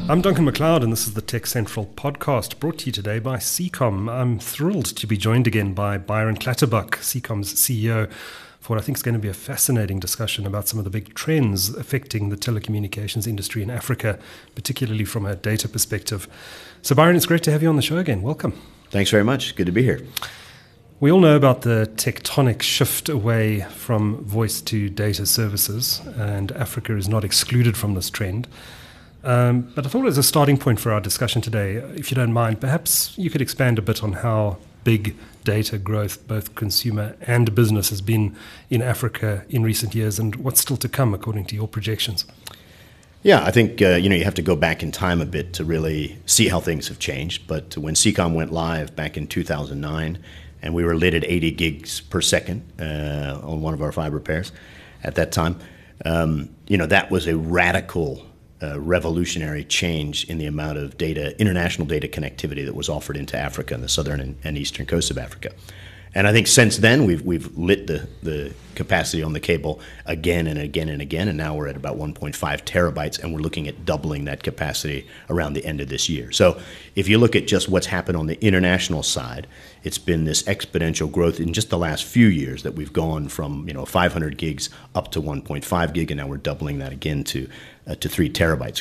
I'm Duncan McLeod, and this is the Tech Central podcast brought to you today by Seacom. I'm thrilled to be joined again by Byron Clatterbuck, Seacom's CEO, for what I think is going to be a fascinating discussion about some of the big trends affecting the telecommunications industry in Africa, particularly from a data perspective. So Byron, it's great to have you on the show again. Welcome. Thanks very much. Good to be here. We all know about the tectonic shift away from voice to data services, and Africa is not excluded from this trend. But I thought as a starting point for our discussion today, if you don't mind, perhaps you could expand a bit on how big data growth, both consumer and business, has been in Africa in recent years and what's still to come according to your projections. Yeah, I think you have to go back in time a bit to really see how things have changed. But when Seacom went live back in 2009, and we were lit at 80 gigs per second on one of our fiber pairs at that time, that was a radical revolutionary change in the amount of data, international data connectivity that was offered into Africa and the southern and eastern coast of Africa. And I think since then we've lit the capacity on the cable again and again and again, and now we're at about 1.5 terabytes, and we're looking at doubling that capacity around the end of this year. So if you look at just what's happened on the international side, it's been this exponential growth in just the last few years that we've gone from 500 gigs up to 1.5 gig, and now we're doubling that again to 3 terabytes.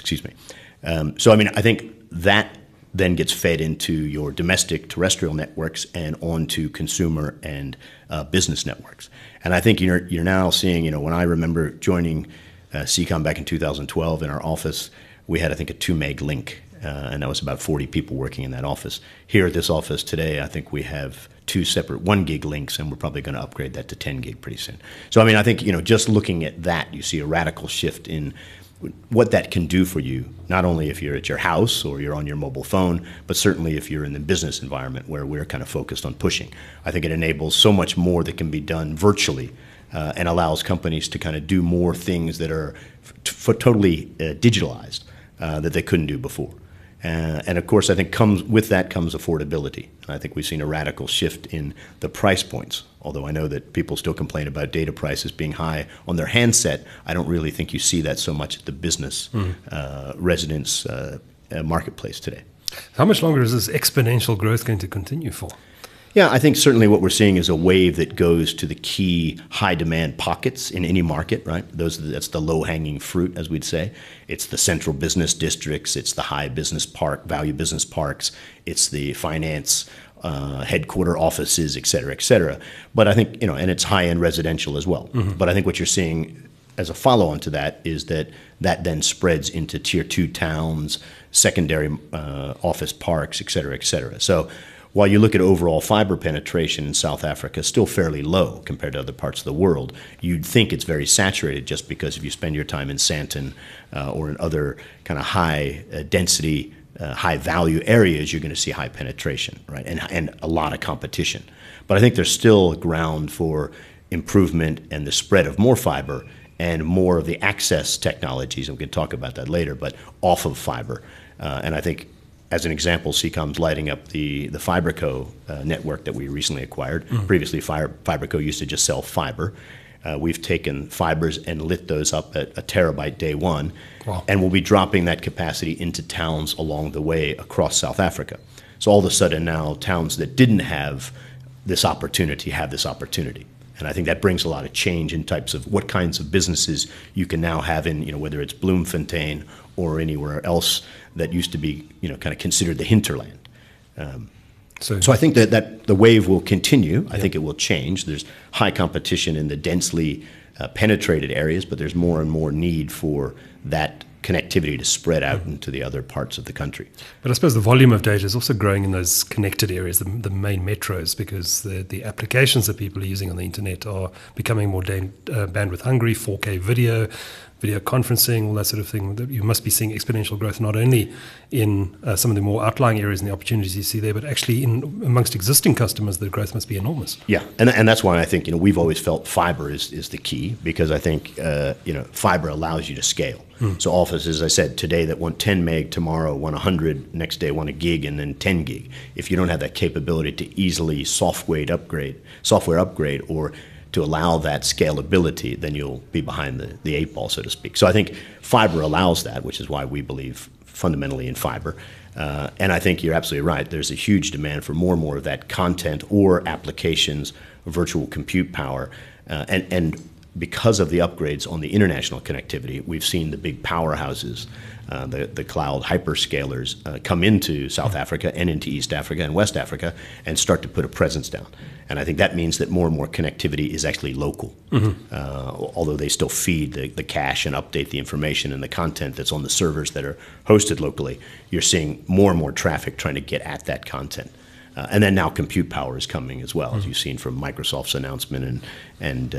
So I think that then gets fed into your domestic terrestrial networks and onto consumer and business networks. And I think you're now seeing, when I remember joining Seacom back in 2012 in our office, we had, I think, a 2 meg link, and that was about 40 people working in that office. Here at this office today, I think we have 2 separate 1 gig links, and we're probably going to upgrade that to 10 gig pretty soon. So, I think, just looking at that, you see a radical shift in what that can do for you, not only if you're at your house or you're on your mobile phone, but certainly if you're in the business environment where we're kind of focused on pushing. I think it enables so much more that can be done virtually and allows companies to kind of do more things that are totally digitalized that they couldn't do before. And of course, I think with that comes affordability. And I think we've seen a radical shift in the price points. Although I know that people still complain about data prices being high on their handset, I don't really think you see that so much at the business residence marketplace today. How much longer is this exponential growth going to continue for? Yeah, I think certainly what we're seeing is a wave that goes to the key high-demand pockets in any market, right? That's the low-hanging fruit, as we'd say. It's the central business districts. It's the high business park, value business parks. It's the finance headquarter offices, et cetera, et cetera. But I think, and it's high-end residential as well. Mm-hmm. But I think what you're seeing as a follow-on to that is that then spreads into tier 2 towns, secondary office parks, et cetera, et cetera. So while you look at overall fiber penetration in South Africa, still fairly low compared to other parts of the world, you'd think it's very saturated just because if you spend your time in Sandton or in other kind of high density, high value areas, you're going to see high penetration, right? And a lot of competition. But I think there's still ground for improvement and the spread of more fiber and more of the access technologies, and we can talk about that later, but off of fiber. And I think, as an example, Seacom's lighting up the FiberCo network that we recently acquired. Mm-hmm. Previously, FiberCo used to just sell fiber. We've taken fibers and lit those up at a terabyte day one. Wow. And we'll be dropping that capacity into towns along the way across South Africa. So all of a sudden now, towns that didn't have this opportunity have this opportunity. And I think that brings a lot of change in types of what kinds of businesses you can now have in, whether it's Bloemfontein or anywhere else that used to be, kind of considered the hinterland. So I think that the wave will continue. I think it will change. There's high competition in the densely penetrated areas, but there's more and more need for that connectivity to spread out into the other parts of the country. But I suppose the volume of data is also growing in those connected areas, the main metros, because the applications that people are using on the internet are becoming more bandwidth hungry, 4K video conferencing, all that sort of thing. You must be seeing exponential growth not only in some of the more outlying areas and the opportunities you see there, but actually amongst existing customers, the growth must be enormous. Yeah, and that's why I think we've always felt fiber is the key, because I think fiber allows you to scale. So offices, as I said, today that want 10 meg, tomorrow want 100, next day want a gig, and then 10 gig. If you don't have that capability to easily software upgrade, or to allow that scalability, then you'll be behind the 8 ball, so to speak. So I think fiber allows that, which is why we believe fundamentally in fiber. And I think you're absolutely right. There's a huge demand for more and more of that content or applications, virtual compute power. And because of the upgrades on the international connectivity, we've seen the big powerhouses, the cloud hyperscalers, come into South Africa and into East Africa and West Africa and start to put a presence down. And I think that means that more and more connectivity is actually local, although they still feed the cache and update the information and the content that's on the servers that are hosted locally. You're seeing more and more traffic trying to get at that content. And then now compute power is coming as well, as you've seen from Microsoft's announcement and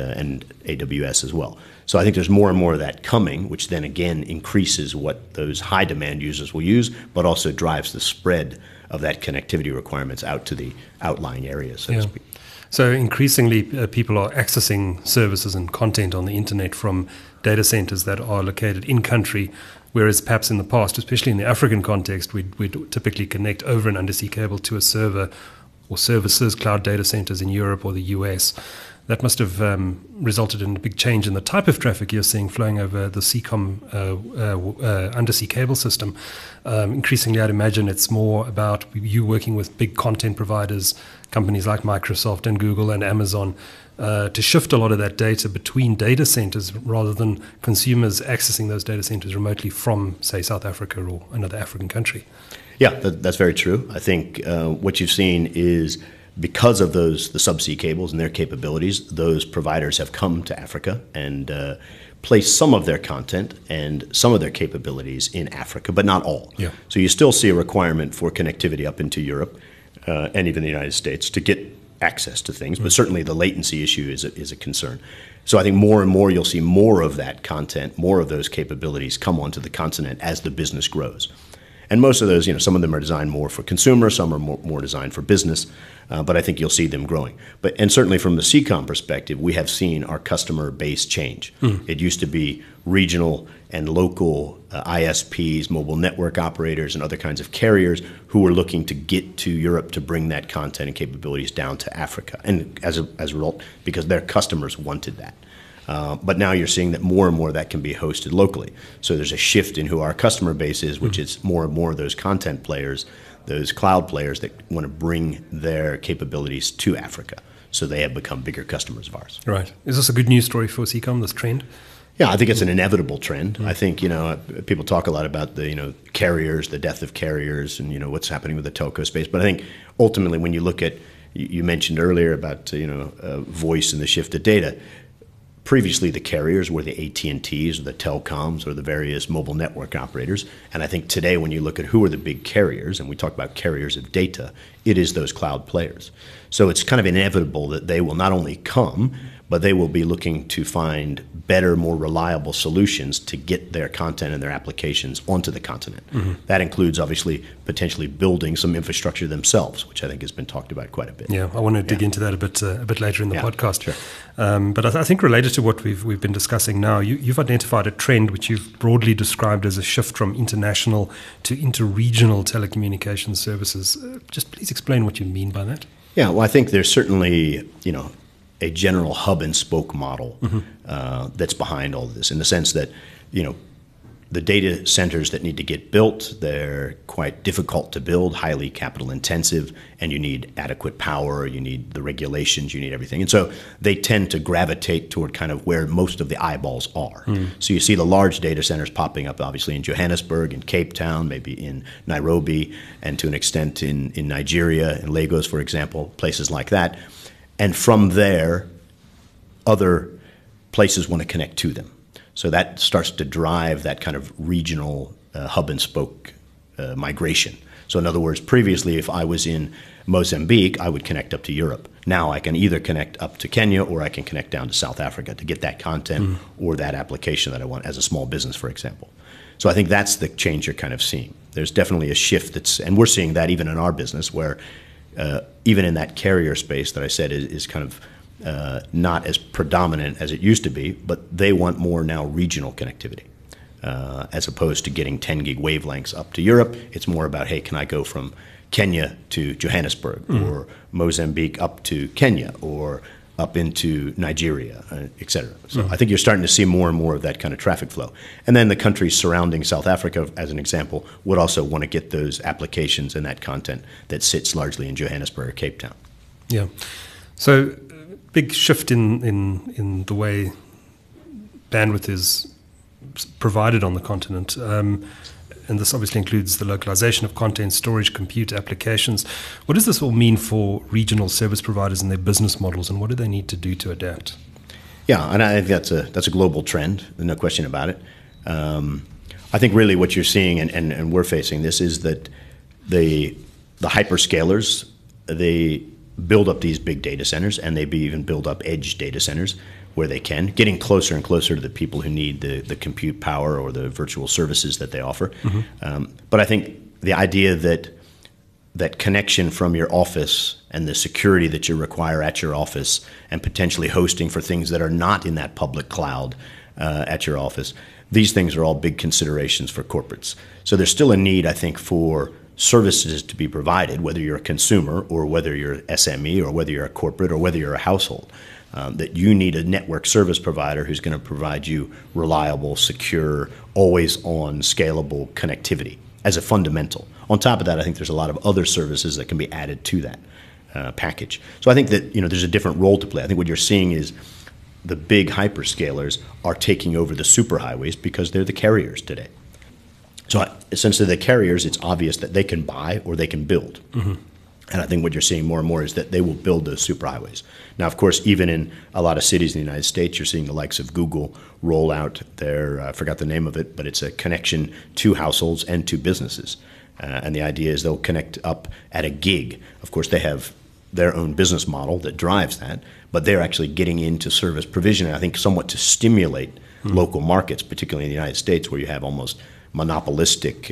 AWS as well. So I think there's more and more of that coming, which then again increases what those high demand users will use, but also drives the spread of that connectivity requirements out to the outlying areas, so to speak. So increasingly, people are accessing services and content on the internet from data centers that are located in country, whereas perhaps in the past, especially in the African context, we'd typically connect over an undersea cable to a server or services, cloud data centers in Europe or the US. That must have resulted in a big change in the type of traffic you're seeing flowing over the Seacom undersea cable system. Increasingly, I'd imagine it's more about you working with big content providers, companies like Microsoft and Google and Amazon, to shift a lot of that data between data centers rather than consumers accessing those data centers remotely from, say, South Africa or another African country. Yeah, that's very true. I think what you've seen is because of the subsea cables and their capabilities, those providers have come to Africa and placed some of their content and some of their capabilities in Africa, but not all. Yeah. So you still see a requirement for connectivity up into Europe and even the United States to get access to things, but certainly the latency issue is a concern. So I think more and more you'll see more of that content, more of those capabilities come onto the continent as the business grows. And most of those, some of them are designed more for consumer, some are more designed for business, but I think you'll see them growing. And certainly from the Seacom perspective, we have seen our customer base change. It used to be regional and local ISPs, mobile network operators, and other kinds of carriers who were looking to get to Europe to bring that content and capabilities down to Africa. And as a result, because their customers wanted that. But now you're seeing that more and more of that can be hosted locally. So there's a shift in who our customer base is, which is more and more of those content players, those cloud players that want to bring their capabilities to Africa. So they have become bigger customers of ours. Right. Is this a good news story for Seacom, this trend? Yeah, I think it's an inevitable trend. I think, people talk a lot about the, carriers, the death of carriers and, what's happening with the telco space. But I think ultimately when you look at, you mentioned earlier about, voice and the shift to data. Previously, the carriers were the AT&Ts or the telecoms or the various mobile network operators. And I think today when you look at who are the big carriers, and we talk about carriers of data, it is those cloud players. So it's kind of inevitable that they will not only come, but they will be looking to find better, more reliable solutions to get their content and their applications onto the continent. That includes, obviously, potentially building some infrastructure themselves, which I think has been talked about quite a bit. Yeah, I want to dig into that a bit later in the podcast. Sure. But I think related to what we've been discussing now, you've identified a trend which you've broadly described as a shift from international to interregional telecommunications services. Just please explain what you mean by that. Yeah, well, I think there's certainly, a general hub and spoke model that's behind all of this, in the sense that, the data centers that need to get built, they're quite difficult to build, highly capital intensive, and you need adequate power, you need the regulations, you need everything. And so they tend to gravitate toward kind of where most of the eyeballs are. So you see the large data centers popping up, obviously, in Johannesburg, in Cape Town, maybe in Nairobi, and to an extent in Nigeria, in Lagos, for example, places like that. And from there, other places want to connect to them. So that starts to drive that kind of regional hub and spoke migration. So in other words, previously, if I was in Mozambique, I would connect up to Europe. Now I can either connect up to Kenya or I can connect down to South Africa to get that content or that application that I want as a small business, for example. So I think that's the change you're kind of seeing. There's definitely a shift and we're seeing that even in our business where even in that carrier space that I said is kind of not as predominant as it used to be, but they want more now regional connectivity. As opposed to getting 10 gig wavelengths up to Europe, it's more about, hey, can I go from Kenya to Johannesburg or Mozambique up to Kenya or up into Nigeria, et cetera. So I think you're starting to see more and more of that kind of traffic flow. And then the countries surrounding South Africa, as an example, would also want to get those applications and that content that sits largely in Johannesburg or Cape Town. Yeah. So big shift in the way bandwidth is provided on the continent. And this obviously includes the localization of content, storage, compute, applications. What does this all mean for regional service providers and their business models, and what do they need to do to adapt? Yeah, and I think that's a global trend, no question about it. I think really what you're seeing, and we're facing this, is that the hyperscalers, they build up these big data centers, and they even build up edge data centers where they can, getting closer and closer to the people who need the compute power or the virtual services that they offer. But I think the idea that connection from your office and the security that you require at your office and potentially hosting for things that are not in that public cloud at your office, these things are all big considerations for corporates. So there's still a need, I think, for services to be provided, whether you're a consumer or whether you're SME or whether you're a corporate or whether you're a household. That you need a network service provider who's going to provide you reliable, secure, always-on, scalable connectivity as a fundamental. On top of that, I think there's a lot of other services that can be added to that package. So I think that there's a different role to play. I think what you're seeing is the big hyperscalers are taking over the superhighways because they're the carriers today. So since they're the carriers, it's obvious that they can buy or they can build. And I think what you're seeing more and more is that they will build those superhighways. Now, of course, even in a lot of cities in the United States, you're seeing the likes of Google roll out their, I forgot the name of it, but it's a connection to households and to businesses. And the idea is they'll connect up at a gig. Of course, they have their own business model that drives that, but they're actually getting into service provision, and I think somewhat to stimulate local markets, particularly in the United States, where you have almost monopolistic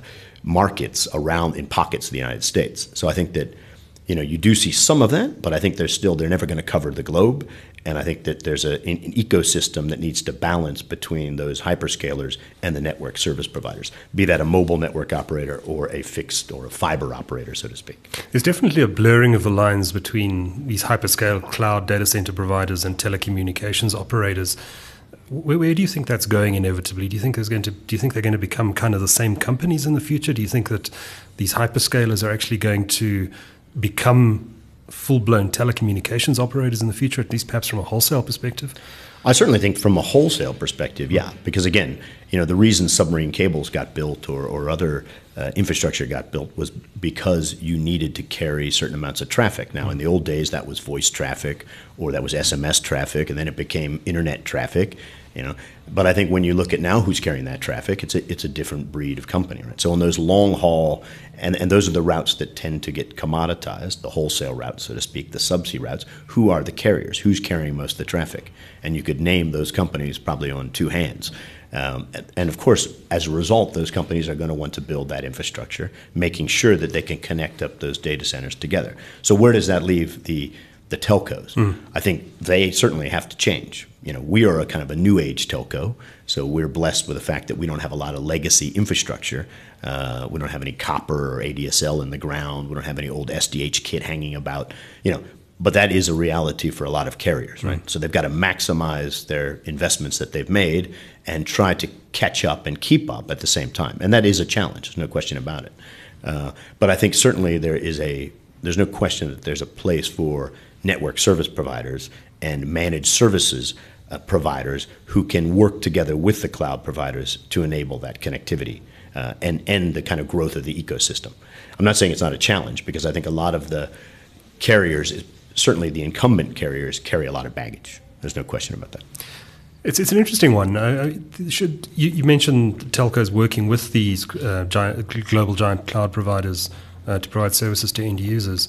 markets around in pockets of the United States. So I think that you do see some of that, but I think they're never going to cover the globe. And I think that there's an ecosystem that needs to balance between those hyperscalers and the network service providers, be that a mobile network operator or a fixed or a fiber operator, so to speak. There's definitely a blurring of the lines between these hyperscale cloud data center providers and telecommunications operators. Where do you think that's going inevitably? Do you think they're going to become kind of the same companies in the future? Do you think that these hyperscalers are actually going to become full-blown telecommunications operators in the future, at least perhaps from a wholesale perspective? I certainly think from a wholesale perspective, yeah. Because again, the reason submarine cables got built or other infrastructure got built was because you needed to carry certain amounts of traffic. Now, in the old days, that was voice traffic or that was SMS traffic, and then it became internet traffic. But I think when you look at now who's carrying that traffic, it's a different breed of company, right? So on those long haul, and those are the routes that tend to get commoditized, the wholesale routes, so to speak, the subsea routes. Who are the carriers? Who's carrying most of the traffic? And you could name those companies probably on two hands. And of course, as a result, those companies are going to want to build that infrastructure, making sure that they can connect up those data centers together. So where does that leave the telcos? I think they certainly have to change. We are a kind of a new age telco, so we're blessed with the fact that we don't have a lot of legacy infrastructure. We don't have any copper or ADSL in the ground. We don't have any old SDH kit hanging about. But that is a reality for a lot of carriers, right? So they've got to maximize their investments that they've made and try to catch up and keep up at the same time. And that is a challenge. There's no question about it. But I think certainly there's no question that there's a place for network service providers and managed services providers who can work together with the cloud providers to enable that connectivity and the kind of growth of the ecosystem. I'm not saying it's not a challenge, because I think a lot of the carriers, certainly the incumbent carriers, carry a lot of baggage. There's no question about that. It's an interesting one. You mentioned telcos working with these global giant cloud providers to provide services to end users.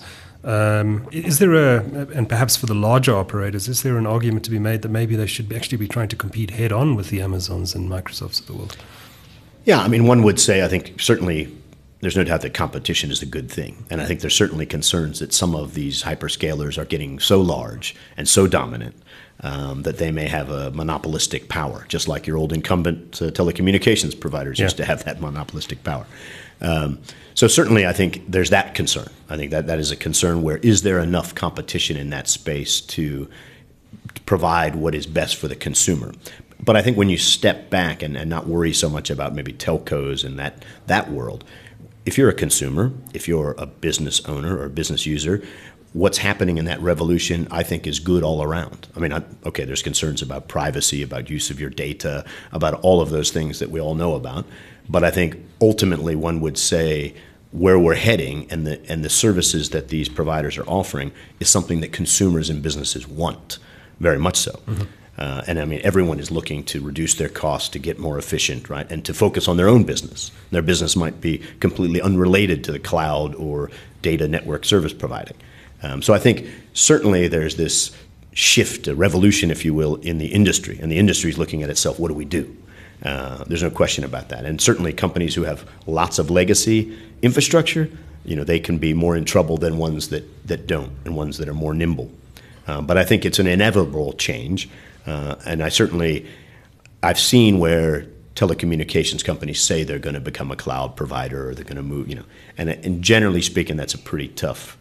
Is there and perhaps for the larger operators, is there an argument to be made that maybe they should actually be trying to compete head on with the Amazons and Microsofts of the world? Yeah, I mean, one would say, I think certainly there's no doubt that competition is a good thing. And I think there's certainly concerns that some of these hyperscalers are getting so large and so dominant that they may have a monopolistic power, just like your old incumbent telecommunications providers used to have that monopolistic power. So certainly, I think there's that concern. I think that is a concern where is there enough competition in that space to provide what is best for the consumer? But I think when you step back and not worry so much about maybe telcos and that world, if you're a consumer, if you're a business owner or a business user, what's happening in that revolution, I think, is good all around. I mean, okay, there's concerns about privacy, about use of your data, about all of those things that we all know about. But I think ultimately one would say where we're heading and the services that these providers are offering is something that consumers and businesses want, very much so. Mm-hmm. And I mean, everyone is looking to reduce their costs, to get more efficient, right, and to focus on their own business. Their business might be completely unrelated to the cloud or data network service providing. So I think certainly there's this shift, a revolution, if you will, in the industry, and the industry is looking at itself. What do we do? There's no question about that. And certainly companies who have lots of legacy infrastructure, they can be more in trouble than ones that don't, and ones that are more nimble. But I think it's an inevitable change. And I've seen where telecommunications companies say they're going to become a cloud provider or they're going to move, and generally speaking, that's a pretty tough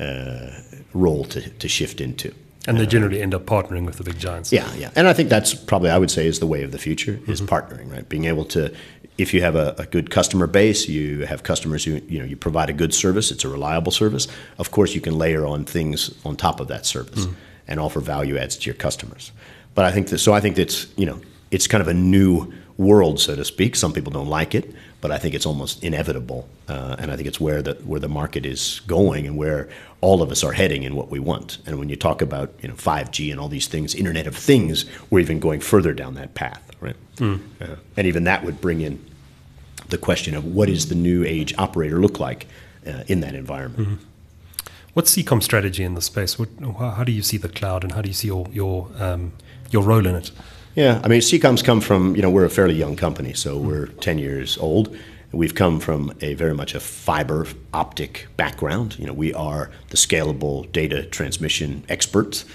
role to shift into. And they generally end up partnering with the big giants. Yeah. And I think that's probably, I would say, is the way of the future, is partnering, right? Being able to, if you have a good customer base, you have customers who, you provide a good service, it's a reliable service, of course you can layer on things on top of that service and offer value adds to your customers. But I think that's, it's kind of a new world, so to speak. Some people don't like it, but I think it's almost inevitable. And I think it's where the market is going and where all of us are heading and what we want. And when you talk about 5G and all these things, Internet of Things, we're even going further down that path, right? And even that would bring in the question of what does the new age operator look like in that environment. Mm-hmm. What's Seacom's strategy in the space? How do you see the cloud, and how do you see your role in it? Yeah, I mean, Seacom's come from, we're a fairly young company, so we're 10 years old. We've come from very much a fiber optic background. We are the scalable data transmission experts.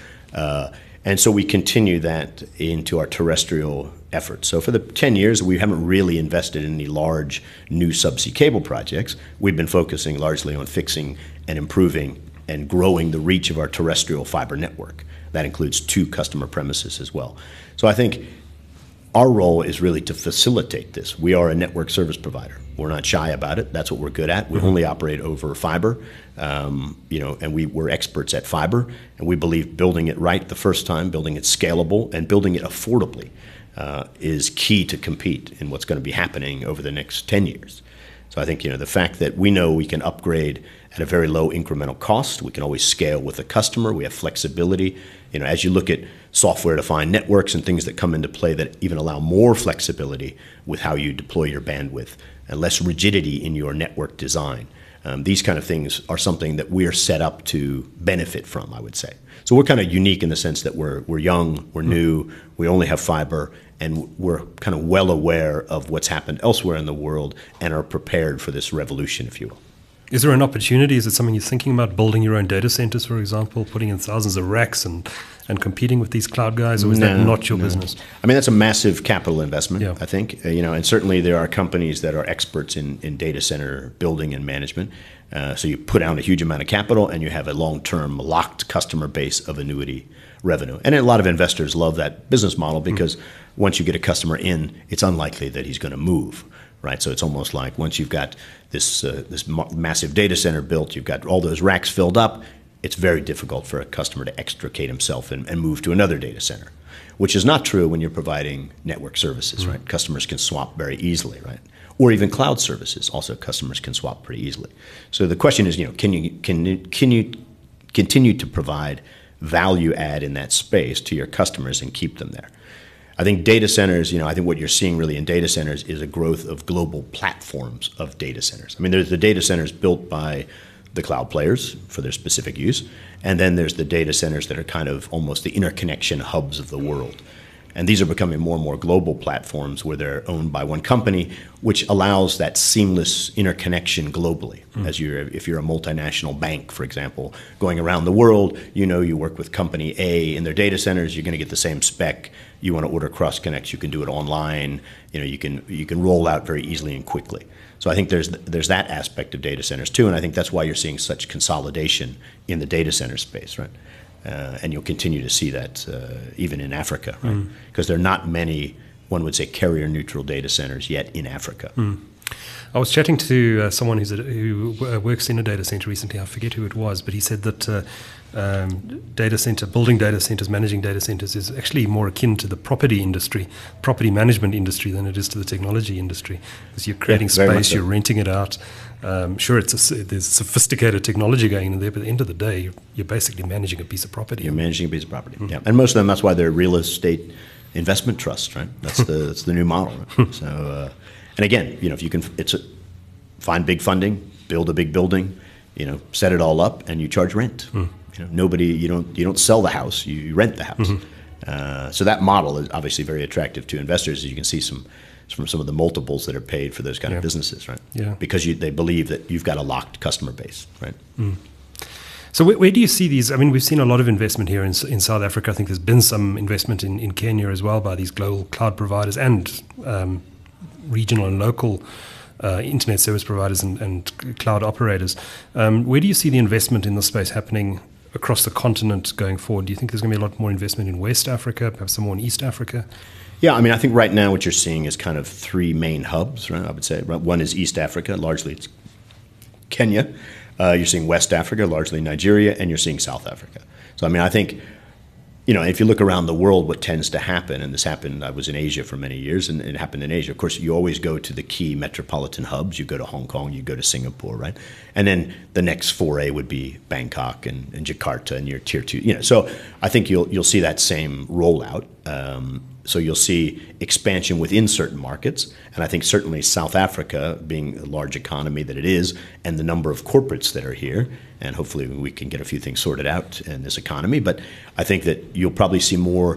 And so we continue that into our terrestrial efforts. So for the 10 years, we haven't really invested in any large new subsea cable projects. We've been focusing largely on fixing and improving and growing the reach of our terrestrial fiber network. That includes 2 customer premises as well. So I think our role is really to facilitate this. We are a network service provider. We're not shy about it. That's what we're good at. We only operate over fiber, and we're experts at fiber, and we believe building it right the first time, building it scalable, and building it affordably is key to compete in what's going to be happening over the next 10 years. So I think, the fact that we know we can upgrade at a very low incremental cost, we can always scale with the customer, we have flexibility. As you look at software-defined networks and things that come into play that even allow more flexibility with how you deploy your bandwidth and less rigidity in your network design, these kind of things are something that we're set up to benefit from, I would say. So we're kind of unique in the sense that we're young, we're new, we only have fiber, and we're kind of well aware of what's happened elsewhere in the world and are prepared for this revolution, if you will. Is there an opportunity? Is it something you're thinking about, building your own data centers, for example, putting in thousands of racks and competing with these cloud guys, or is that not your business? I mean, that's a massive capital investment, yeah. I think. And certainly there are companies that are experts in data center building and management. So you put out a huge amount of capital and you have a long-term locked customer base of annuity revenue. And a lot of investors love that business model because once you get a customer in, it's unlikely that he's going to move. Right, so it's almost like once you've got this massive data center built, you've got all those racks filled up, it's very difficult for a customer to extricate himself and move to another data center, which is not true when you're providing network services, right? Customers can swap very easily, right? Or even cloud services, also customers can swap pretty easily. So the question is, can you continue to provide value add in that space to your customers and keep them there? I think data centers, I think what you're seeing really in data centers is a growth of global platforms of data centers. I mean, there's the data centers built by the cloud players for their specific use, and then there's the data centers that are kind of almost the interconnection hubs of the world. And these are becoming more and more global platforms where they're owned by one company, which allows that seamless interconnection globally. If you're a multinational bank, for example, going around the world, you work with company A in their data centers, you're going to get the same spec. You want to order cross connects, you can do it online. You can roll out very easily and quickly. So I think there's that aspect of data centers too, and I think that's why you're seeing such consolidation in the data center space, right? And you'll continue to see that even in Africa, right? Because there are not many, one would say, carrier-neutral data centers yet in Africa. I was chatting to someone who works in a data center recently. I forget who it was, but he said that building data centers, managing data centers is actually more akin to the property management industry than it is to the technology industry. Because you're creating space, you're renting it out. Sure, there's sophisticated technology going in there, but at the end of the day, you're basically managing a piece of property. You're managing a piece of property, yeah. And most of them, that's why they're real estate investment trusts, right? That's the new model. Right? So, and again, if you can, find big funding, build a big building, set it all up, and you charge rent. You don't sell the house, you rent the house. So that model is obviously very attractive to investors, as you can see from some of the multiples that are paid for those kind of businesses, right? Yeah. Because they believe that you've got a locked customer base, right? So where do you see these? I mean, we've seen a lot of investment here in South Africa. I think there's been some investment in Kenya as well by these global cloud providers and regional and local internet service providers and cloud operators. Where do you see the investment in this space happening across the continent going forward? Do you think there's going to be a lot more investment in West Africa, perhaps some more in East Africa? Yeah, I mean, I think right now what you're seeing is kind of three main hubs, right? I would say one is East Africa, largely it's Kenya. You're seeing West Africa, largely Nigeria, and you're seeing South Africa. So, I mean, I think, if you look around the world, what tends to happen, and this happened, I was in Asia for many years, and it happened in Asia. Of course, you always go to the key metropolitan hubs. You go to Hong Kong, you go to Singapore, right? And then the next foray would be Bangkok and Jakarta and your tier two. So I think you'll see that same rollout. So you'll see expansion within certain markets, and I think certainly South Africa, being a large economy that it is, and the number of corporates that are here, and hopefully we can get a few things sorted out in this economy, but I think that you'll probably see more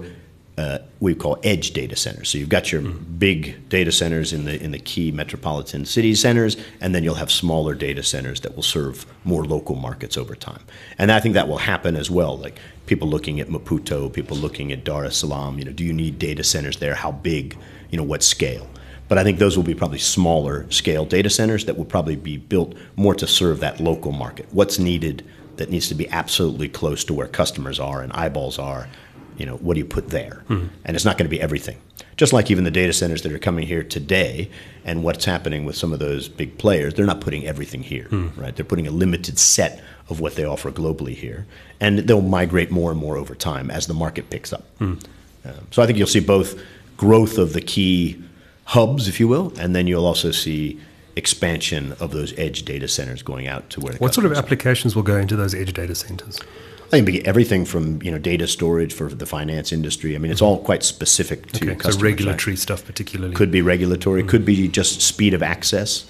we call edge data centers. So you've got your big data centers in the key metropolitan city centers, and then you'll have smaller data centers that will serve more local markets over time. And I think that will happen as well. Like people looking at Maputo, people looking at Dar es Salaam. Do you need data centers there? How big? What scale? But I think those will be probably smaller scale data centers that will probably be built more to serve that local market. What's needed that needs to be absolutely close to where customers are and eyeballs are. What do you put there? And it's not going to be everything. Just like even the data centers that are coming here today and what's happening with some of those big players, they're not putting everything here, right? They're putting a limited set of what they offer globally here. And they'll migrate more and more over time as the market picks up. So I think you'll see both growth of the key hubs, if you will, and then you'll also see expansion of those edge data centers going out to where the What sort of applications will go into those edge data centers? I think everything from data storage for the finance industry. I mean, it's all quite specific to customers. So regulatory stuff particularly. Could be regulatory. Could be just speed of access.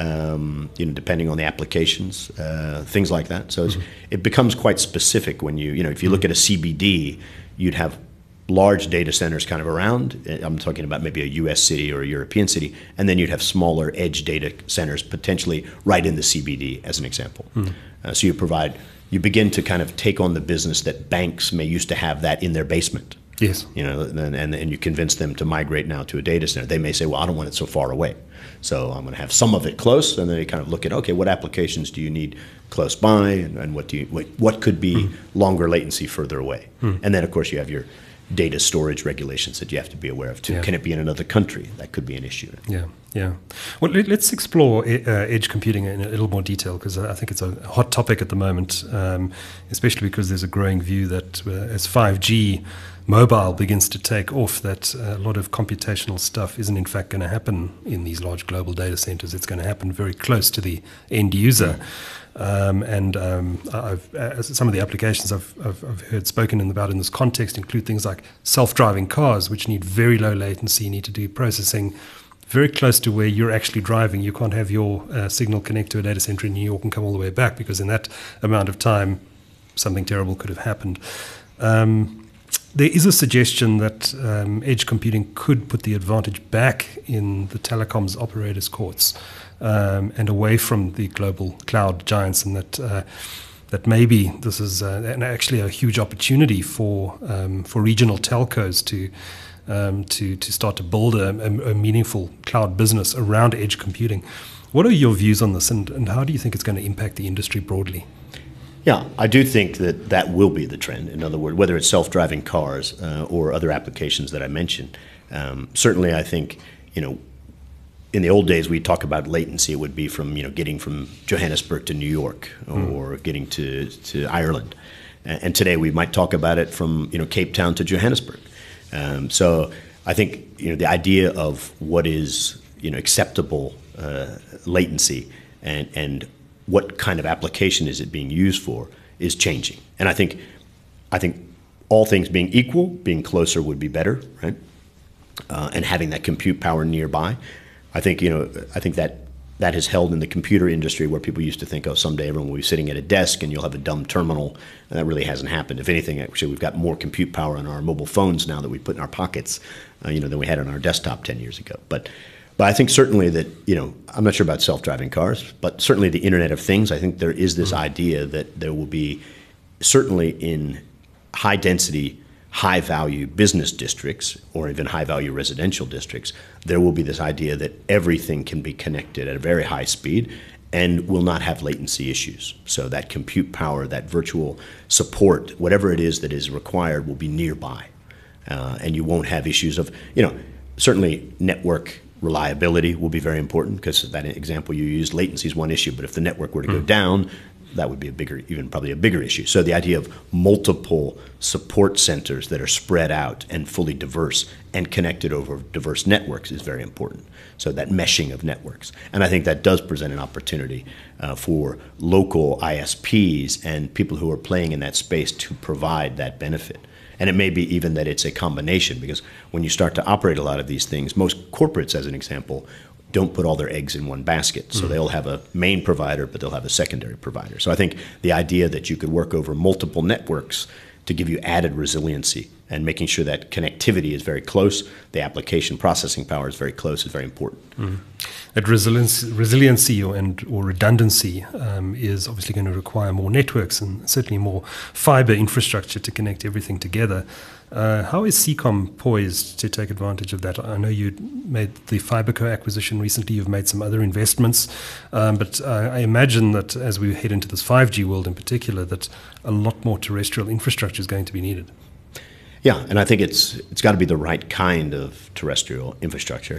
Depending on the applications, things like that. So it becomes quite specific when if you look at a CBD, you'd have large data centers kind of around. I'm talking about maybe a U.S. city or a European city, and then you'd have smaller edge data centers potentially right in the CBD, as an example. So you begin to kind of take on the business that banks may used to have that in their basement. Yes. And you convince them to migrate now to a data center. They may say, well, I don't want it so far away. So I'm going to have some of it close, and then they kind of look at, okay, what applications do you need close by, and what could be longer latency further away? And then, of course, you have your data storage regulations that you have to be aware of too. Can it be in another country? That could be an issue. Yeah. Well, let's explore edge computing in a little more detail, because I think it's a hot topic at the moment, especially because there's a growing view that as 5G mobile begins to take off, that a lot of computational stuff isn't in fact going to happen in these large global data centers. It's going to happen very close to the end user. Some of the applications I've heard spoken about in this context include things like self-driving cars, which need very low latency, need to do processing very close to where you're actually driving. You can't have your signal connect to a data center in New York and come all the way back, because in that amount of time, something terrible could have happened. there is a suggestion that edge computing could put the advantage back in the telecoms operators' courts and away from the global cloud giants, and that maybe this is actually a huge opportunity for regional telcos to start to build a meaningful cloud business around edge computing. What are your views on this, and how do you think it's going to impact the industry broadly? Yeah, I do think that will be the trend. In other words, whether it's self-driving cars or other applications that I mentioned, certainly I think, in the old days we talk about latency. It would be from getting from Johannesburg to New York or getting to Ireland, and today we might talk about it from Cape Town to Johannesburg. So I think the idea of what is acceptable latency and what kind of application is it being used for is changing. And I think all things being equal, being closer would be better, right? And having that compute power nearby. I think that has held in the computer industry where people used to think, oh, someday everyone will be sitting at a desk and you'll have a dumb terminal. And that really hasn't happened. If anything, actually, we've got more compute power on our mobile phones now that we put in our pockets, than we had on our desktop 10 years ago. But I think certainly that, I'm not sure about self-driving cars, but certainly the Internet of Things, I think there is this idea that there will be, certainly in high-density, high-value business districts or even high-value residential districts, there will be this idea that everything can be connected at a very high speed and will not have latency issues. So that compute power, that virtual support, whatever it is that is required will be nearby. And you won't have issues of, certainly network reliability will be very important, because that example you used, latency is one issue, but if the network were to go down, that would be probably a bigger issue. So the idea of multiple support centers that are spread out and fully diverse and connected over diverse networks is very important. So that meshing of networks. And I think that does present an opportunity for local ISPs and people who are playing in that space to provide that benefit. And it may be even that it's a combination, because when you start to operate a lot of these things, most corporates, as an example, don't put all their eggs in one basket. So they'll have a main provider, but they'll have a secondary provider. So I think the idea that you could work over multiple networks to give you added resiliency and making sure that connectivity is very close, the application processing power is very close, is very important. That resiliency or redundancy is obviously going to require more networks and certainly more fiber infrastructure to connect everything together. How is Seacom poised to take advantage of that? I know you made the FiberCo acquisition recently. You've made some other investments. But I imagine that as we head into this 5G world in particular, that a lot more terrestrial infrastructure is going to be needed. Yeah, and I think it's got to be the right kind of terrestrial infrastructure.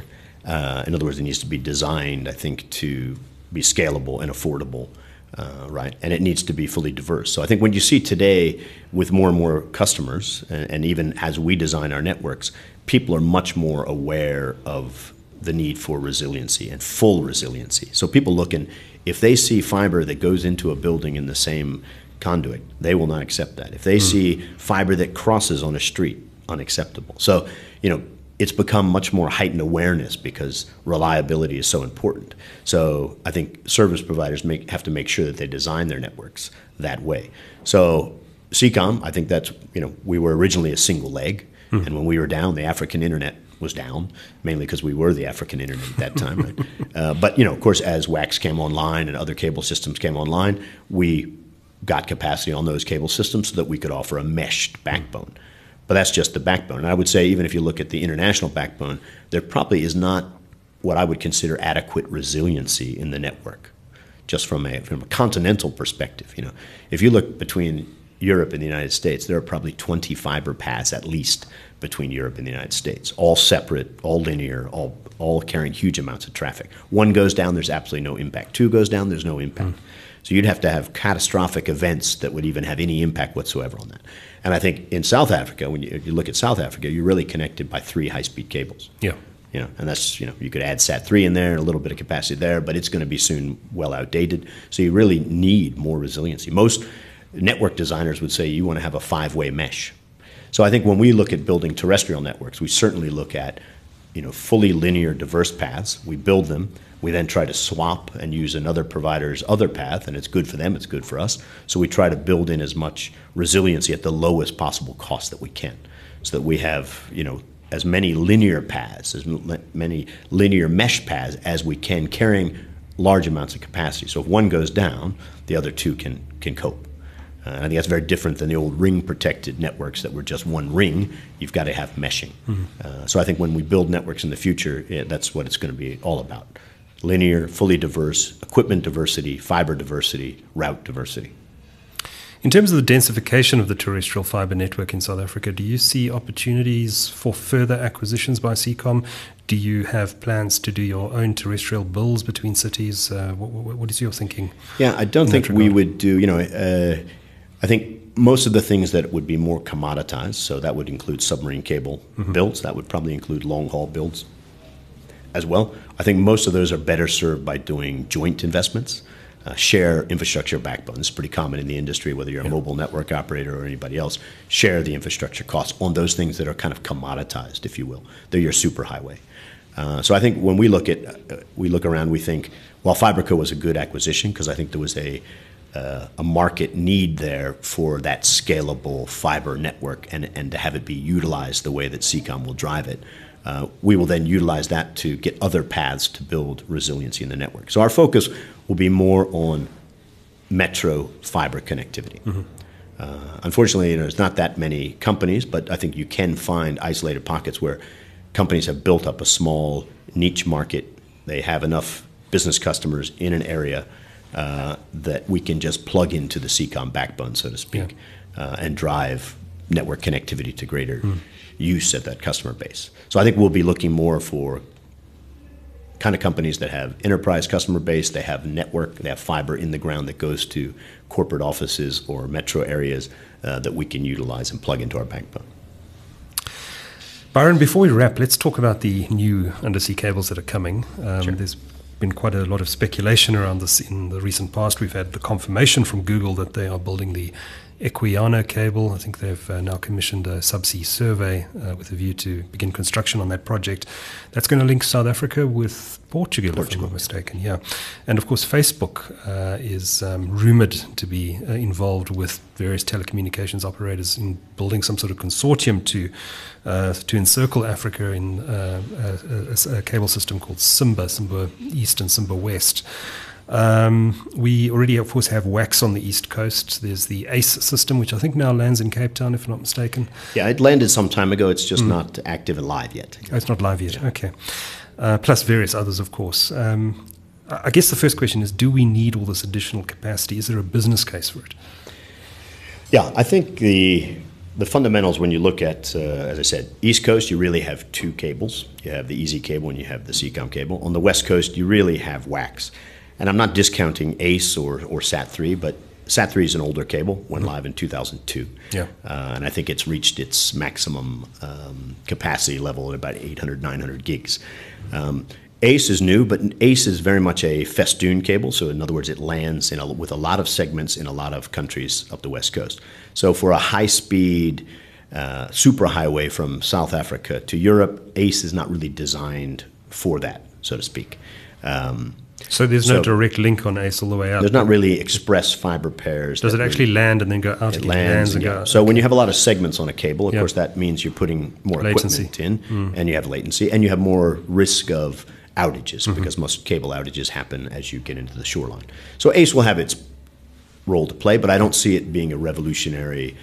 In other words, it needs to be designed, I think, to be scalable and affordable. Right, and it needs to be fully diverse. So I think when you see today with more and more customers, and even as we design our networks, people are much more aware of the need for resiliency and full resiliency. So people look, and if they see fiber that goes into a building in the same conduit, they will not accept that. If they see fiber that crosses on a street, unacceptable. So, it's become much more heightened awareness because reliability is so important. So I think service providers have to make sure that they design their networks that way. So Seacom, I think that's, we were originally a single leg, and when we were down, the African internet was down, mainly because we were the African internet at that time. Right? But, of course, as WAX came online and other cable systems came online, we got capacity on those cable systems so that we could offer a meshed backbone. But that's just the backbone. And I would say even if you look at the international backbone, there probably is not what I would consider adequate resiliency in the network, just from a continental perspective. If you look between Europe and the United States, there are probably 20 fiber paths at least between Europe and the United States, all separate, all linear, all carrying huge amounts of traffic. One goes down, there's absolutely no impact. Two goes down, there's no impact. So you'd have to have catastrophic events that would even have any impact whatsoever on that. And I think in South Africa, when you look at South Africa, you're really connected by 3 high-speed cables. Yeah. And that's, you could add Sat3 in there, a little bit of capacity there, but it's going to be soon well outdated. So you really need more resiliency. Most network designers would say you want to have a 5-way mesh. So I think when we look at building terrestrial networks, we certainly look at, fully linear diverse paths. We build them. We then try to swap and use another provider's other path, and it's good for them, it's good for us. So we try to build in as much resiliency at the lowest possible cost that we can, so that we have, as many linear paths, as many linear mesh paths as we can, carrying large amounts of capacity. So if one goes down, the other two can cope. I think that's very different than the old ring-protected networks that were just one ring. You've got to have meshing. So I think when we build networks in the future, that's what it's going to be all about. Linear, fully diverse, equipment diversity, fiber diversity, route diversity. In terms of the densification of the terrestrial fiber network in South Africa, do you see opportunities for further acquisitions by Seacom? Do you have plans to do your own terrestrial builds between cities? What is your thinking? Yeah, I don't think we would do, I think most of the things that would be more commoditized, so that would include submarine cable builds, that would probably include long-haul builds as well. I think most of those are better served by doing joint investments, share infrastructure backbone. It's pretty common in the industry, whether you're a mobile network operator or anybody else, share the infrastructure costs on those things that are kind of commoditized, if you will. They're your superhighway. So I think when we look around, we think, well, FiberCo was a good acquisition because I think there was a market need there for that scalable fiber network and to have it be utilized the way that Seacom will drive it. We will then utilize that to get other paths to build resiliency in the network. So our focus will be more on metro fiber connectivity. Unfortunately, there's not that many companies, but I think you can find isolated pockets where companies have built up a small niche market. They have enough business customers in an area that we can just plug into the Seacom backbone, so to speak, and drive network connectivity to greater use at that customer base. So I think we'll be looking more for kind of companies that have enterprise customer base, they have network, they have fiber in the ground that goes to corporate offices or metro areas that we can utilize and plug into our backbone. Byron, before we wrap, let's talk about the new undersea cables that are coming. Sure. There's been quite a lot of speculation around this in the recent past. We've had the confirmation from Google that they are building the Equiano cable. I think they've now commissioned a subsea survey with a view to begin construction on that project. That's going to link South Africa with Portugal, if I'm not mistaken. Yeah, and of course Facebook is rumored to be involved with various telecommunications operators in building some sort of consortium to encircle Africa in a cable system called Simba East and Simba West. We already, of course, have WAX on the East Coast. There's the ACE system, which I think now lands in Cape Town, if I'm not mistaken. Yeah, it landed some time ago. It's just not active and live yet. Oh, it's not live yet. Yeah. Okay. Plus various others, of course. I guess the first question is, do we need all this additional capacity? Is there a business case for it? Yeah, I think the fundamentals, when you look at, as I said, East Coast, you really have two cables. You have the EZ cable and you have the Seacom cable. On the West Coast, you really have WAX. And I'm not discounting ACE or SAT3, but SAT3 is an older cable, went live in 2002. Yeah. And I think it's reached its maximum capacity level at about 800, 900 gigs. ACE is new, but ACE is very much a festoon cable. So in other words, it lands with a lot of segments in a lot of countries up the West Coast. So for a high-speed superhighway from South Africa to Europe, ACE is not really designed for that, so to speak. So there's no direct link on ACE all the way out? There's not really express fiber pairs. Does it actually land and then go out? It lands and go out. So when you have a lot of segments on a cable, of course, that means you're putting more latency equipment in, and you have latency, and you have more risk of outages because most cable outages happen as you get into the shoreline. So ACE will have its role to play, but I don't see it being a revolutionary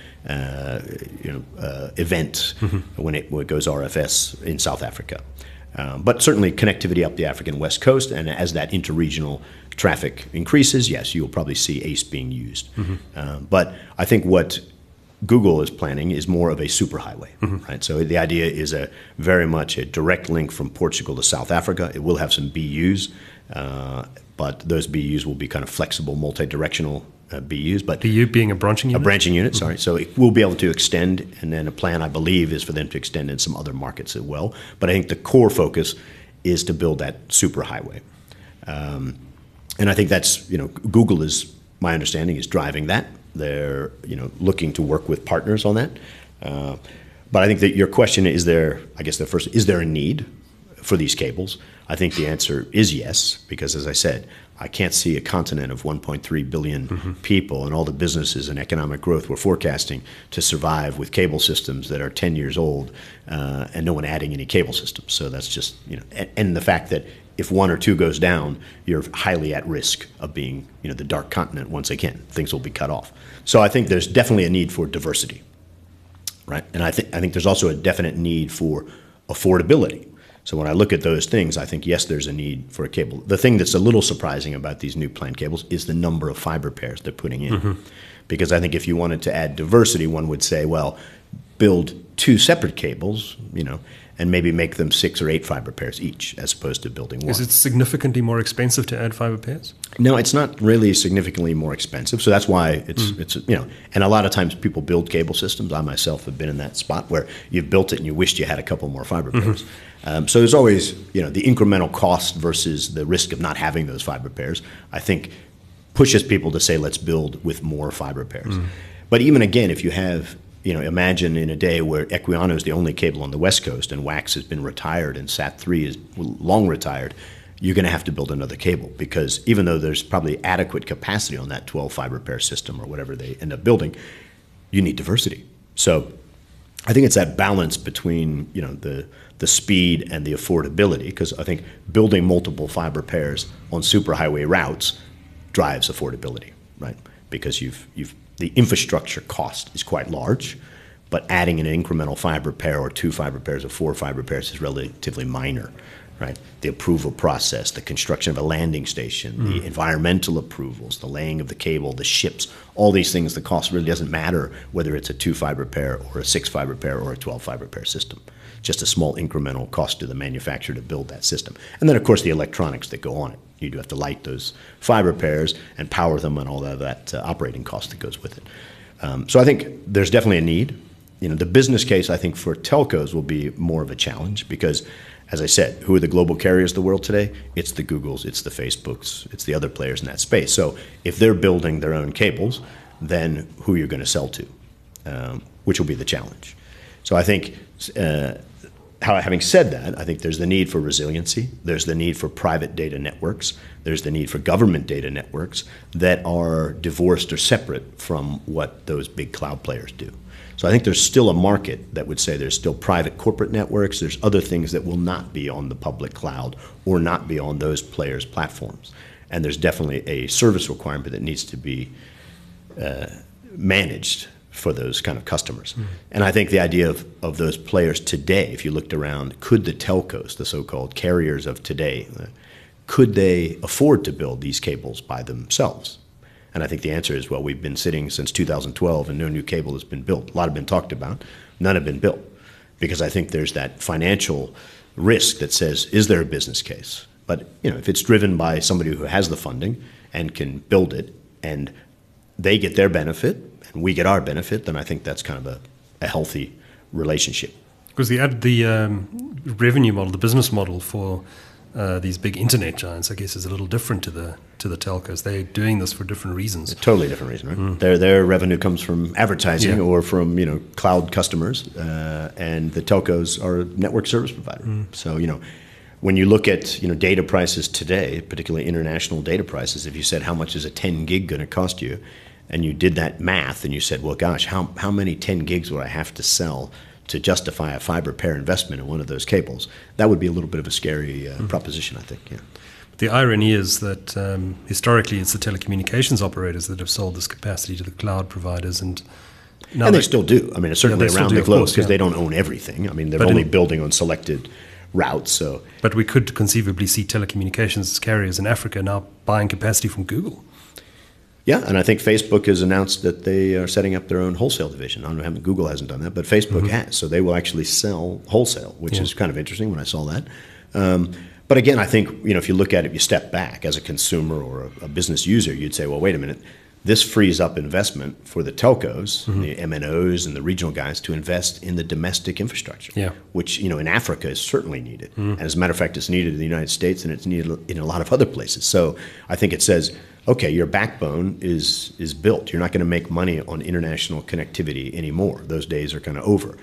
event when it goes RFS in South Africa. But certainly connectivity up the African West Coast, and as that interregional traffic increases, yes, you'll probably see ACE being used. But I think what Google is planning is more of a superhighway, right? So the idea is very much a direct link from Portugal to South Africa. It will have some BUs, but those BUs will be kind of flexible, multi-directional BUs. But BU being a branching unit? A branching unit, sorry. So it will be able to extend, and then a plan, I believe, is for them to extend in some other markets as well. But I think the core focus is to build that superhighway. And I think that's, Google is, my understanding, is driving that. They're, looking to work with partners on that. But I think that your question is there a need for these cables? I think the answer is yes, because as I said, I can't see a continent of 1.3 billion people and all the businesses and economic growth we're forecasting to survive with cable systems that are 10 years old and no one adding any cable systems. So that's just, and the fact that if one or two goes down, you're highly at risk of being, the dark continent once again. Things will be cut off. So I think there's definitely a need for diversity, right? And I think there's also a definite need for affordability. So when I look at those things, I think, yes, there's a need for a cable. The thing that's a little surprising about these new planned cables is the number of fiber pairs they're putting in. Because I think if you wanted to add diversity, one would say, well, build two separate cables, and maybe make them 6 or 8 fiber pairs each, as opposed to building one. Is it significantly more expensive to add fiber pairs? No, it's not really significantly more expensive. So that's why it's and a lot of times people build cable systems. I myself have been in that spot where you've built it and you wished you had a couple more fiber pairs. So there's always, the incremental cost versus the risk of not having those fiber pairs, I think pushes people to say, let's build with more fiber pairs. But even again, if you have, imagine in a day where Equiano is the only cable on the West Coast and WAX has been retired and SAT3 is long retired, you're going to have to build another cable, because even though there's probably adequate capacity on that 12 fiber pair system or whatever they end up building, you need diversity. So I think it's that balance between, the speed and the affordability, because I think building multiple fiber pairs on superhighway routes drives affordability, right? Because the infrastructure cost is quite large, but adding an incremental fiber pair or 2 fiber pairs or 4 fiber pairs is relatively minor, right? The approval process, the construction of a landing station, the environmental approvals, the laying of the cable, the ships, all these things, the cost really doesn't matter whether it's a 2 fiber pair or a 6 fiber pair or a 12 fiber pair system. Just a small incremental cost to the manufacturer to build that system. And then, of course, the electronics that go on it. You do have to light those fiber pairs and power them and all of that operating cost that goes with it. So I think there's definitely a need. The business case, I think, for telcos will be more of a challenge because, as I said, who are the global carriers of the world today? It's the Googles, it's the Facebooks, it's the other players in that space. So if they're building their own cables, then who you're going to sell to, which will be the challenge. So I think having said that, I think there's the need for resiliency. There's the need for private data networks. There's the need for government data networks that are divorced or separate from what those big cloud players do. So I think there's still a market that would say there's still private corporate networks. There's other things that will not be on the public cloud or not be on those players' platforms. And there's definitely a service requirement that needs to be managed for those kind of customers. And I think the idea of those players today, if you looked around, could the telcos, the so-called carriers of today, could they afford to build these cables by themselves? And I think the answer is, well, we've been sitting since 2012 and no new cable has been built. A lot have been talked about, none have been built. Because I think there's that financial risk that says, is there a business case? But if it's driven by somebody who has the funding and can build it and they get their benefit, and we get our benefit, then I think that's kind of a healthy relationship. Because the revenue model, the business model for these big internet giants, I guess, is a little different to the telcos. They're doing this for different reasons. A totally different reason, right? Their revenue comes from advertising or from cloud customers, and the telcos are a network service provider. So when you look at data prices today, particularly international data prices, if you said how much is a 10 gig going to cost you, and you did that math and you said, well, gosh, how many 10 gigs would I have to sell to justify a fiber pair investment in one of those cables? That would be a little bit of a scary proposition, I think. Yeah. The irony is that historically it's the telecommunications operators that have sold this capacity to the cloud providers. And they still do. I mean, certainly around the globe because they don't own everything. I mean, they're only building on selected routes. So, but we could conceivably see telecommunications carriers in Africa now buying capacity from Google. Yeah, and I think Facebook has announced that they are setting up their own wholesale division. I don't know, Google hasn't done that, but Facebook has. So they will actually sell wholesale, which is kind of interesting when I saw that. But again, I think if you look at it, you step back as a consumer or a business user, you'd say, well, wait a minute. This frees up investment for the telcos, the MNOs and the regional guys to invest in the domestic infrastructure, which in Africa is certainly needed. And as a matter of fact, it's needed in the United States and it's needed in a lot of other places. So I think it says, okay, your backbone is built. You're not going to make money on international connectivity anymore. Those days are kind of over.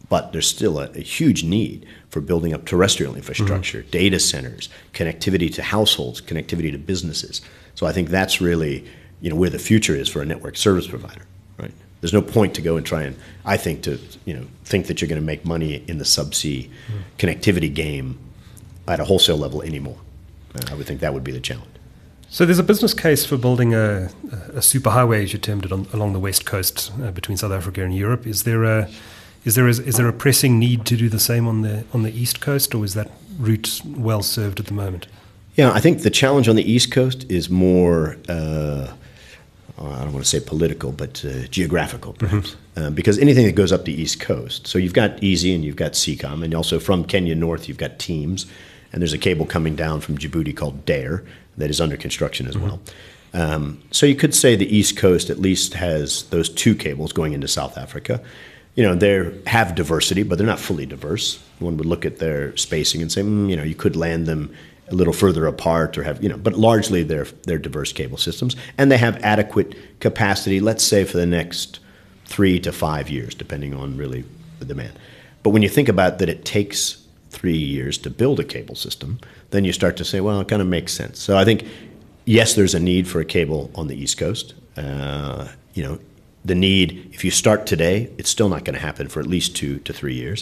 But there's still a huge need for building up terrestrial infrastructure, data centers, connectivity to households, connectivity to businesses. So I think that's really, where the future is for a network service provider, right? There's no point to go and try and, I think, think that you're going to make money in the subsea connectivity game at a wholesale level anymore. I would think that would be the challenge. So there's a business case for building a superhighway, as you termed it, along the west coast between South Africa and Europe. Is there a pressing need to do the same on the east coast, or is that route well served at the moment? Yeah, I think the challenge on the east coast is more, I don't want to say political, but geographical, perhaps. Because anything that goes up the east coast, so you've got EASY and you've got Seacom, and also from Kenya north you've got Teams, and there's a cable coming down from Djibouti called DARE that is under construction as well. So you could say the east coast at least has those two cables going into South Africa. They have diversity, but they're not fully diverse. One would look at their spacing and say, you could land them a little further apart or have, but largely they're diverse cable systems. And they have adequate capacity, let's say, for the next 3 to 5 years, depending on really the demand. But when you think about that it takes 3 years to build a cable system, then you start to say, well, it kind of makes sense. So I think, yes, there's a need for a cable on the East Coast. The need, if you start today, it's still not going to happen for at least 2 to 3 years.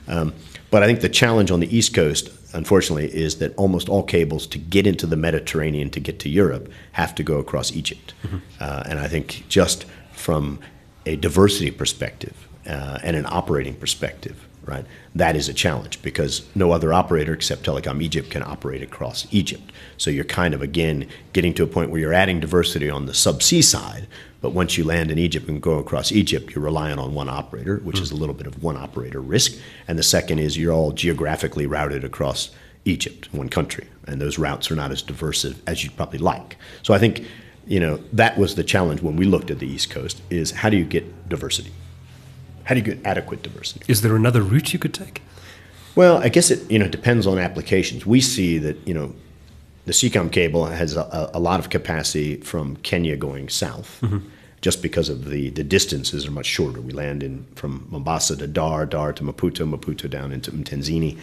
But I think the challenge on the East Coast, unfortunately, is that almost all cables to get into the Mediterranean, to get to Europe, have to go across Egypt. And I think just from a diversity perspective and an operating perspective, right, that is a challenge because no other operator except Telecom Egypt can operate across Egypt. So you're kind of, again, getting to a point where you're adding diversity on the subsea side, but once you land in Egypt and go across Egypt, you're relying on one operator, which is a little bit of one operator risk. And the second is you're all geographically routed across Egypt, one country, and those routes are not as diverse as you'd probably like. So I think, that was the challenge when we looked at the East Coast, is how do you get diversity? How do you get adequate diversity? Is there another route you could take? Well, I guess it depends on applications. We see that the Seacom cable has a lot of capacity from Kenya going south, just because of the distances are much shorter. We land from Mombasa to Dar to Maputo down into Mtenzini,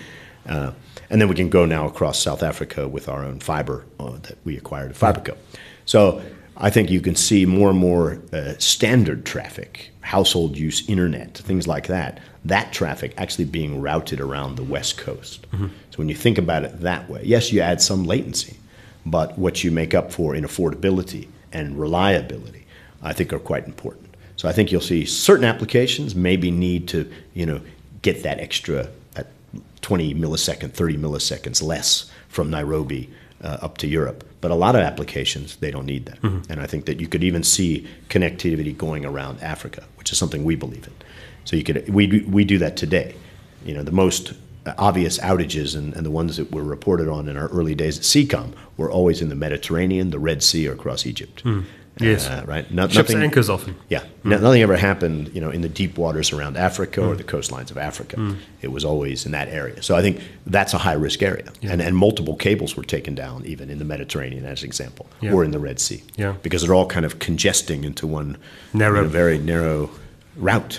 and then we can go now across South Africa with our own fiber that we acquired at Fiberco. So I think you can see more and more standard traffic, household use internet, things like that traffic actually being routed around the West Coast. So when you think about it that way, yes, you add some latency, but what you make up for in affordability and reliability, I think, are quite important. So I think you'll see certain applications maybe need to, get that extra, that 20 millisecond, 30 milliseconds less from Nairobi up to Europe. But a lot of applications, they don't need that. And I think that you could even see connectivity going around Africa, which is something we believe in. So we do that today. The most obvious outages and the ones that were reported on in our early days at Seacom were always in the Mediterranean, the Red Sea, or across Egypt. Yes. Right. Ships anchors often. Yeah. Nothing ever happened, in the deep waters around Africa or the coastlines of Africa. It was always in that area. So I think that's a high risk area. Yeah. And multiple cables were taken down, even in the Mediterranean, as an example, or in the Red Sea. Yeah. Because they're all kind of congesting into one very narrow route.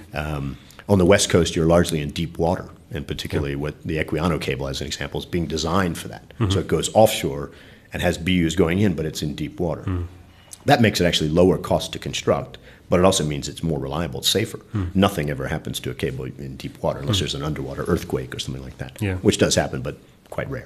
On the West Coast, you're largely in deep water, and particularly what the Equiano cable, as an example, is being designed for that. So it goes offshore and has BUs going in, but it's in deep water. That makes it actually lower cost to construct, but it also means it's more reliable, it's safer. Nothing ever happens to a cable in deep water unless there's an underwater earthquake or something like that, which does happen, but quite rare.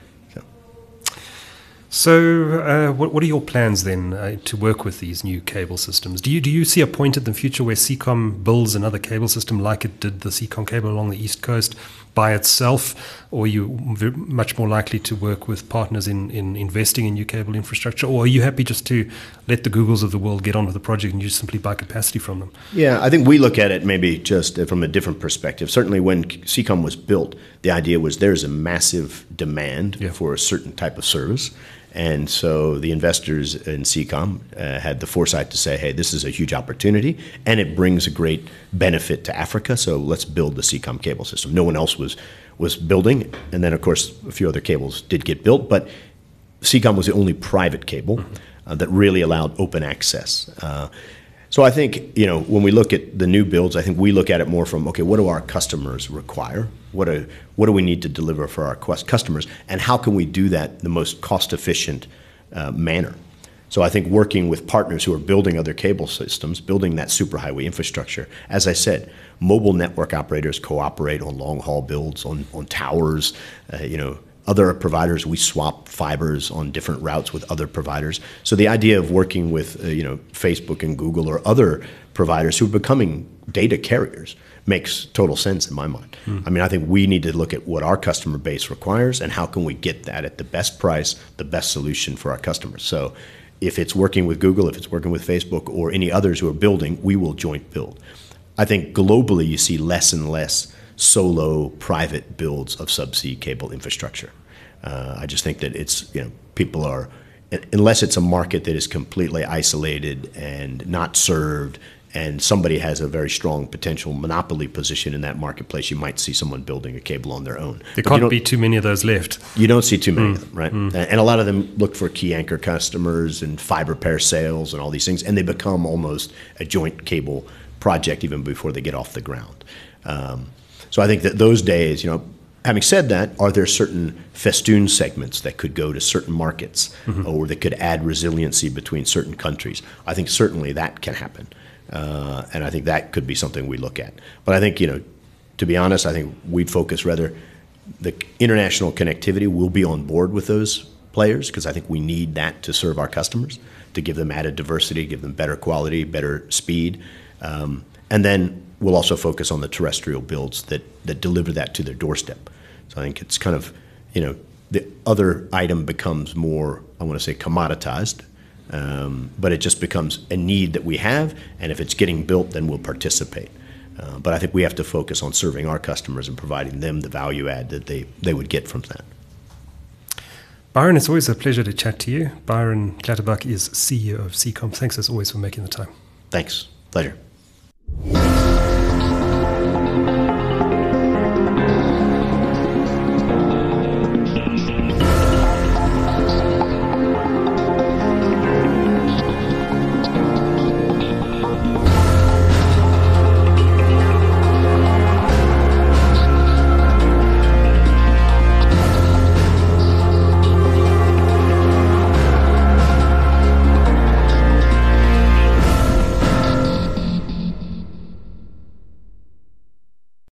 So what are your plans then to work with these new cable systems? Do you see a point in the future where Seacom builds another cable system like it did the Seacom cable along the East Coast by itself, or are you much more likely to work with partners in investing in new cable infrastructure, or are you happy just to let the Googles of the world get on with the project and you simply buy capacity from them? Yeah, I think we look at it maybe just from a different perspective. Certainly when Seacom was built, the idea was there's a massive demand for a certain type of service. And so the investors in Seacom had the foresight to say, hey, this is a huge opportunity, and it brings a great benefit to Africa, so let's build the Seacom cable system. No one else was building, and then, of course, a few other cables did get built, but Seacom was the only private cable that really allowed open access. So I think, when we look at the new builds, I think we look at it more from, okay, what do our customers require? What do we need to deliver for our customers? And how can we do that in the most cost-efficient manner? So I think working with partners who are building other cable systems, building that superhighway infrastructure, as I said, mobile network operators cooperate on long-haul builds, on towers, other providers, we swap fibers on different routes with other providers. So the idea of working with Facebook and Google or other providers who are becoming data carriers makes total sense in my mind. I mean, I think we need to look at what our customer base requires and how can we get that at the best price, the best solution for our customers. So if it's working with Google, if it's working with Facebook or any others who are building, we will joint build. I think globally you see less and less solo private builds of subsea cable infrastructure. I just think that it's, people are, unless it's a market that is completely isolated and not served, and somebody has a very strong potential monopoly position in that marketplace, you might see someone building a cable on their own. There can't be too many of those left. You don't see too many of them, right? And a lot of them look for key anchor customers and fiber pair sales and all these things, and they become almost a joint cable project even before they get off the ground. So I think that those days, having said that, are there certain festoon segments that could go to certain markets or that could add resiliency between certain countries? I think certainly that can happen. And I think that could be something we look at. But I think, to be honest, I think we'd focus rather the international connectivity. We'll be on board with those players because I think we need that to serve our customers, to give them added diversity, give them better quality, better speed. And then we'll also focus on the terrestrial builds that deliver that to their doorstep. So I think it's kind of, the other item becomes more, I want to say, commoditized, but it just becomes a need that we have, and if it's getting built, then we'll participate. But I think we have to focus on serving our customers and providing them the value add that they would get from that. Byron, it's always a pleasure to chat to you. Byron Clutterbuck is CEO of Seacom. Thanks as always for making the time. Thanks. Pleasure.